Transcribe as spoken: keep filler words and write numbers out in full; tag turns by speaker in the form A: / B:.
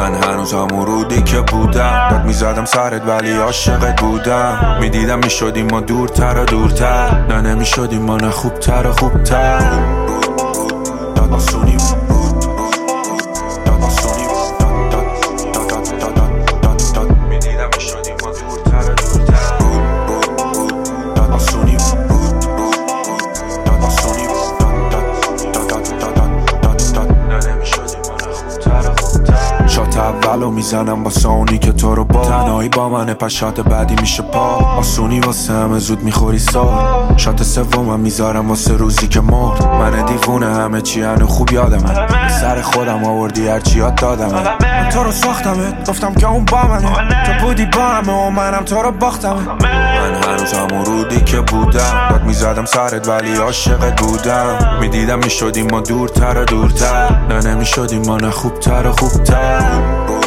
A: من هنوز همون رودی که بودم، داد میزدم سرت ولی عاشقت بودم. میدیدم میشدیم ما دورتر و دورتر، نه نمیشدیم ما نه خوبتر و خوبتر. داد آسونی اولو میزنم با سونی که تو رو با تنهایی با منه، پس شات بعدی میشه پا. آسونی واسه همه زود میخوری سال، شات سومم میذارم واسه روزی که مرد. من دیوونه همه چی هنو خوب یادمه، سر خودم آوردی هرچی یاد دادمه. من تو رو ساختمت گفتم که اون با منه، تو بودی با همه و منم تو رو باختمه. من هنوز همون رودی که بودم، داد میزدم سرت ولی عاشقت بودم. میدیدم میشدیم ما دورتر و دورتر، نه نمیشدیم ما نه خوبتر و خوبتر.